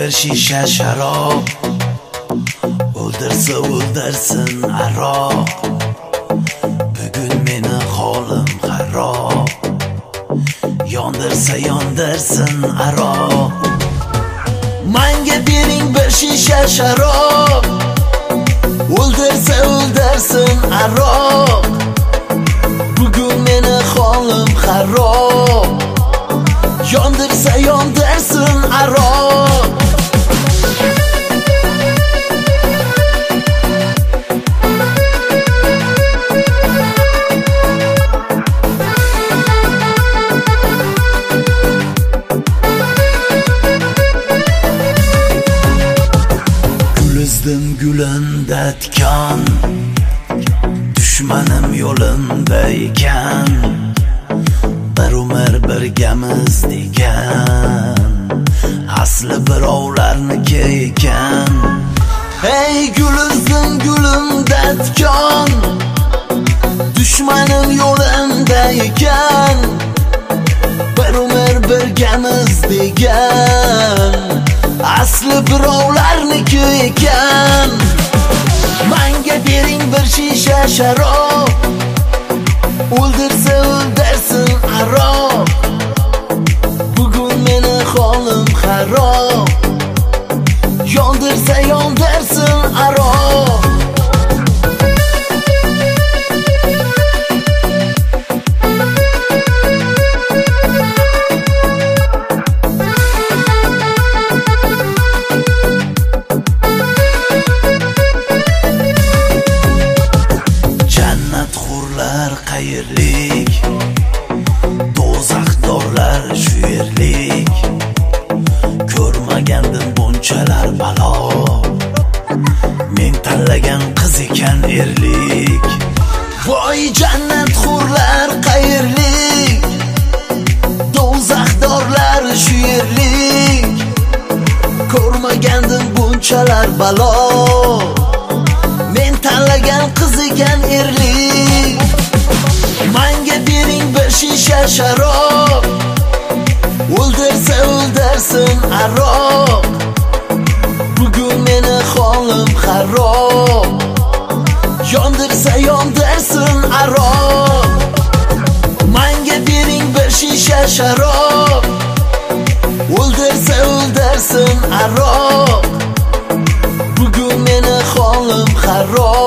bir shisha sharob, o'ldirsa o'ldirsin aroq. Bugun meni holim xarob, yondirsa yondirsin aroq. Manga bering bir shisha sharob, o'ldirsa o'ldirsin aroq. Bugun meni holim xarob, yondirsa yondirsin aroq. Gulizdim gulunda tikan, dushmanim yo'limda ekan. Bir umr birgamiz degan, asli birovlarniki ekan. Hey gulizdim gulunda tikan, dushmanim yo'limda ekan. Bir umr birgamiz degan, asli birovlarniki ekan. Manga bering bir shisha sharob, o'ldirsa o'ldirsin aroq. Bugun meni holim xarob, yondirsa yondirsin aroq. Qayerlik, do'zaxdorlar shu yerlik. Ko'rmagandim bunchalar balo, men tanlagan qiz ekan erlik. Voy jannatxo'rlar qayerlik, do'zaxdorlar shu yerlik. Ko'rmagandim bunchalar balo, men tanlagan qiz ekan erlik. Manga bering bir shisha sharob, o'ldirsa o'ldirsin aroq. Bugun meni holim xarob, yondirsa yondirsin aroq. Manga bering bir shisha sharob, o'ldirsa o'ldirsin aroq. Bugun meni holim xarob,